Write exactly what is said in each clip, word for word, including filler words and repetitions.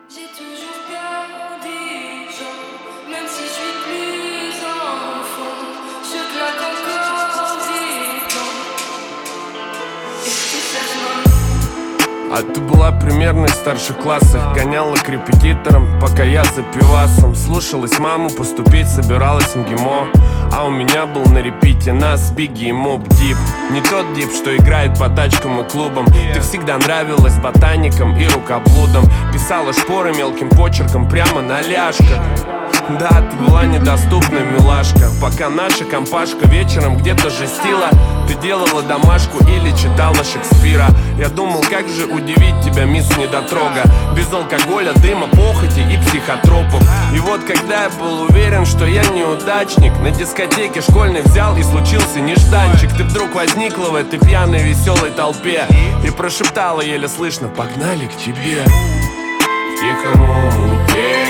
J'ai toujours peur des gens, même si je suis plus enfant, je claque encore des temps. Et tu cherches mon... А ты была примерно в старших классах. Гоняла к репетиторам, пока я за пивасом. Слушалась маму, поступить собиралась в МГИМО. А у меня был на репите нас Бигги и Моб Дип. Не тот дип, что играет по тачкам и клубам. Ты всегда нравилась ботаникам и рукоблудам. Писала шпоры мелким почерком прямо на ляжках. Да, ты была недоступна, милашка. Пока наша компашка вечером где-то жестила, ты делала домашку или читала Шекспира. Я думал, как же удивить тебя, мисс недотрога. Без алкоголя, дыма, похоти и психотропов. И вот когда я был уверен, что я неудачник, на дискотеке школьной взял и случился нежданчик. Ты вдруг возникла в этой пьяной веселой толпе и прошептала еле слышно: погнали к тебе. В тихом омуте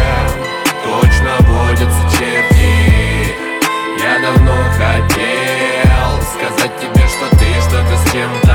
точно водятся черти. Я давно хотел сказать тебе, что ты что-то с чем-то.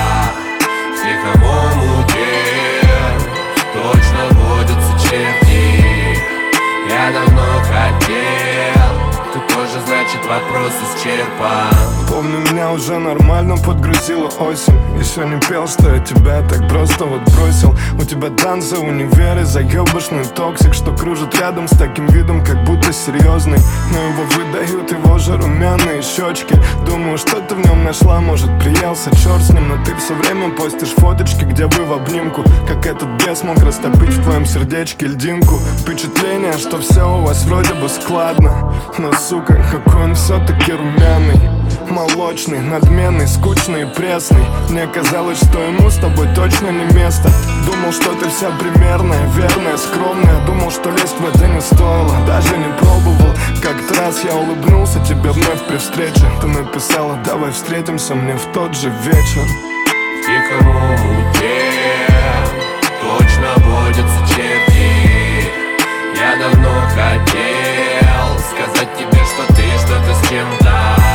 В тихом омуте точно водятся черти. Я давно хотел, ты тоже, значит, вопрос исчерпан. Помню, меня уже нормально подгрузила осень. Еще не пел, что я тебя так просто вот бросил. У тебя танцы, универы, заебышный токсик, что кружит рядом с таким видом, как будто серьезный. Но его выдают его же румяные щечки. Думаю, что ты в нем нашла, может приелся, черт с ним. Но ты все время постишь фоточки, где вы в обнимку. Как этот бес мог растопить в твоем сердечке льдинку. Впечатление, что все у вас вроде бы складно, но, сука, какой он все-таки румяный. Молочный, надменный, скучный и пресный. Мне казалось, что ему с тобой точно не место. Думал, что ты вся примерная, верная, скромная. Думал, что лезть в это не стоило, даже не пробовал. Как-то раз я улыбнулся тебе вновь при встрече. Ты написала: давай встретимся мне в тот же вечер. В тихом омуте точно водятся черти. Я давно хотел сказать тебе, что ты что-то с чем-то.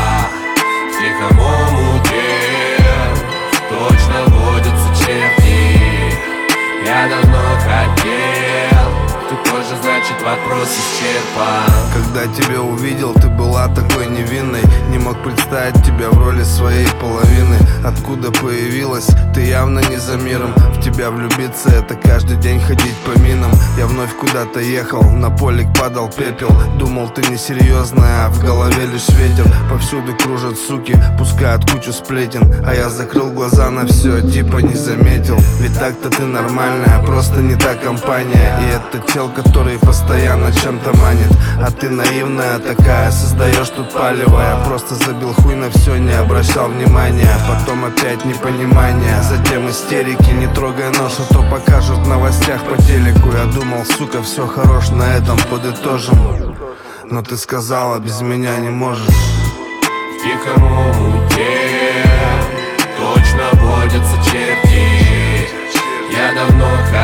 В тихом омуте точно водятся черти. Я давно хотел, ты тоже, значит, вопрос исчерпан. Когда тебя увидел, ты была такой невинной. Не мог представить тебя в роли своей половины. Откуда появилась, ты явно не за миром. В тебя влюбиться — это каждый день ходить по минам. Я вновь куда-то ехал, на полик падал пепел. Думал, ты несерьезная, а в голове лишь ветер. Повсюду кружат суки, пускают кучу сплетен. А я закрыл глаза на все, типа не заметил. Ведь так-то ты нормальная, просто не та компания. И это чел, который постоянно чем-то манит. А ты наивная такая, создаешь тут палево. Я просто забил хуй на все, не обращал внимания. Потом опять непонимание, затем истерики. Не трогай нож, а то покажут в новостях по телеку. Я думал, сука, все хорош, на этом подытожим. Но ты сказала, без меня не можешь. В тихом омуте точно водятся черти. Я давно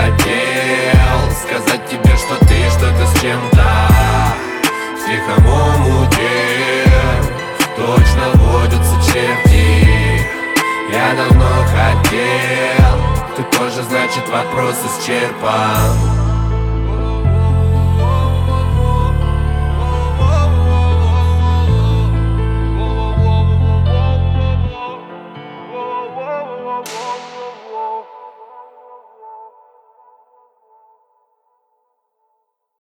хотел сказать тебе, что ты что-то с чем-то. В тихом омуте точно водятся черти. Я давно хотел, ты тоже, значит, вопрос исчерпан.